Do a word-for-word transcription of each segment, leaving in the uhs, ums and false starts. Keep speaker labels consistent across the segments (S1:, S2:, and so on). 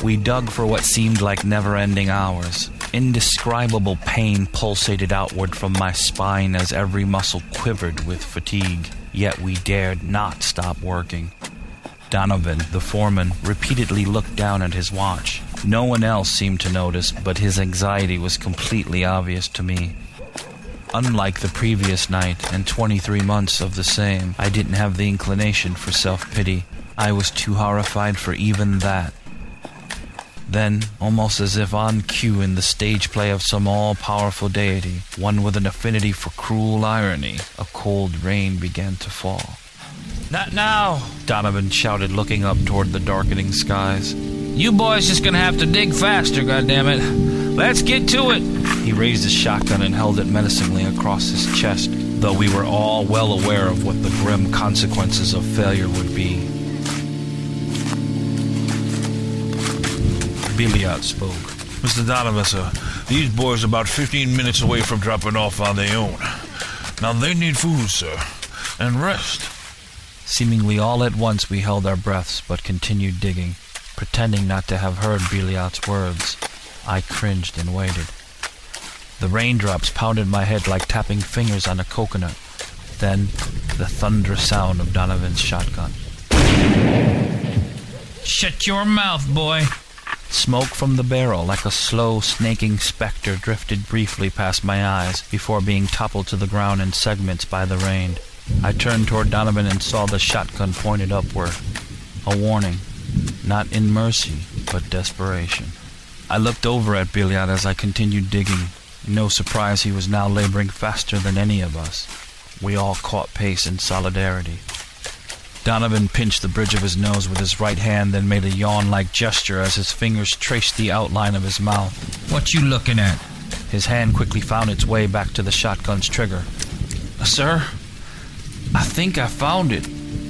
S1: We dug for what seemed like never-ending hours. Indescribable pain pulsated outward from my spine as every muscle quivered with fatigue. Yet we dared not stop working. Donovan, the foreman, repeatedly looked down at his watch. No one else seemed to notice, but his anxiety was completely obvious to me. Unlike the previous night and twenty-three months of the same, I didn't have the inclination for self-pity. I was too horrified for even that. Then, almost as if on cue in the stage play of some all-powerful deity, one with an affinity for cruel irony, a cold rain began to fall. "Not now," Donovan shouted, looking up toward the darkening skies. "You boys just gonna have to dig faster, goddammit. Let's get to it." He raised his shotgun and held it menacingly across his chest, though we were all well aware of what the grim consequences of failure would be. Billiot spoke.
S2: "Mister Donovan, sir, these boys are about fifteen minutes away from dropping off on their own. Now they need food, sir, and rest."
S1: Seemingly all at once we held our breaths but continued digging, pretending not to have heard Billiot's words. I cringed and waited. The raindrops pounded my head like tapping fingers on a coconut. Then, the thunderous sound of Donovan's shotgun. "Shut your mouth, boy!" Smoke from the barrel, like a slow, snaking specter, drifted briefly past my eyes before being toppled to the ground in segments by the rain. I turned toward Donovan and saw the shotgun pointed upward. A warning, not in mercy, but desperation. I looked over at Billiot as I continued digging. No surprise he was now laboring faster than any of us. We all caught pace in solidarity. Donovan pinched the bridge of his nose with his right hand, then made a yawn-like gesture as his fingers traced the outline of his mouth. "What you looking at?" His hand quickly found its way back to the shotgun's trigger. "Sir, I think I found it."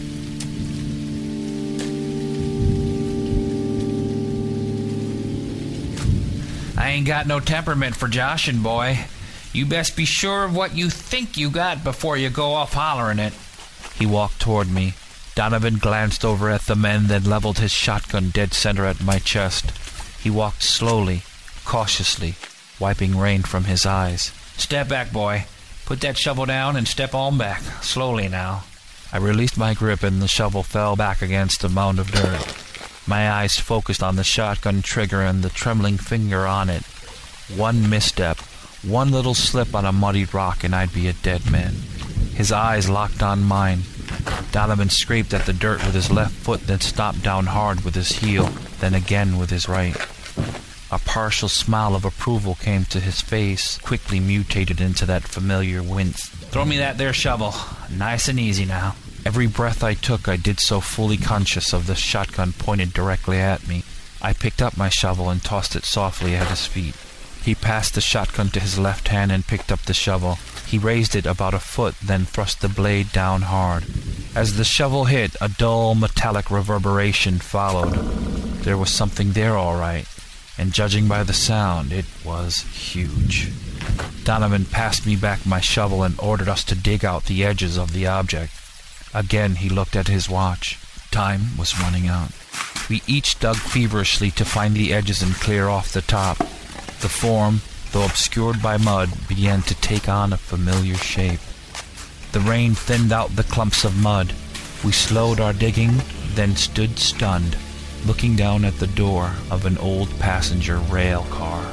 S1: "I ain't got no temperament for joshing, boy. You best be sure of what you think you got before you go off hollering it." He walked toward me. Donovan glanced over at the men, then leveled his shotgun dead center at my chest. He walked slowly, cautiously, wiping rain from his eyes. "Step back, boy. Put that shovel down and step on back. Slowly now." I released my grip and the shovel fell back against a mound of dirt. My eyes focused on the shotgun trigger and the trembling finger on it. One misstep, one little slip on a muddy rock, and I'd be a dead man. His eyes locked on mine. Donovan scraped at the dirt with his left foot, then stomped down hard with his heel, then again with his right. A partial smile of approval came to his face, quickly mutated into that familiar wince. "Throw me that there shovel. Nice and easy now." Every breath I took, I did so fully conscious of the shotgun pointed directly at me. I picked up my shovel and tossed it softly at his feet. He passed the shotgun to his left hand and picked up the shovel. He raised it about a foot, then thrust the blade down hard. As the shovel hit, a dull metallic reverberation followed. There was something there all right, and judging by the sound, it was huge. Donovan passed me back my shovel and ordered us to dig out the edges of the object. Again he looked at his watch. Time was running out. We each dug feverishly to find the edges and clear off the top. The form, though obscured by mud, began to take on a familiar shape. The rain thinned out the clumps of mud. We slowed our digging, then stood stunned, looking down at the door of an old passenger rail car.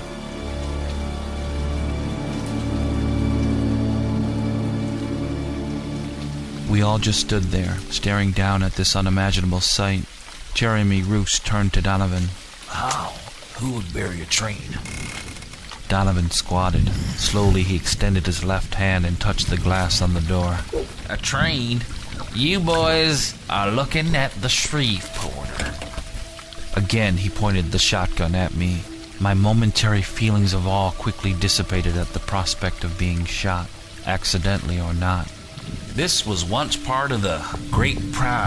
S1: We all just stood there, staring down at this unimaginable sight. Jeremy Roos turned to Donovan.
S3: "How? Who would bury a train?"
S1: Donovan squatted. Slowly he extended his left hand and touched the glass on the door. "A train? You boys are looking at the Shreveporter." Again he pointed the shotgun at me. My momentary feelings of awe quickly dissipated at the prospect of being shot, accidentally or not.
S3: "This was once part of the Great Pride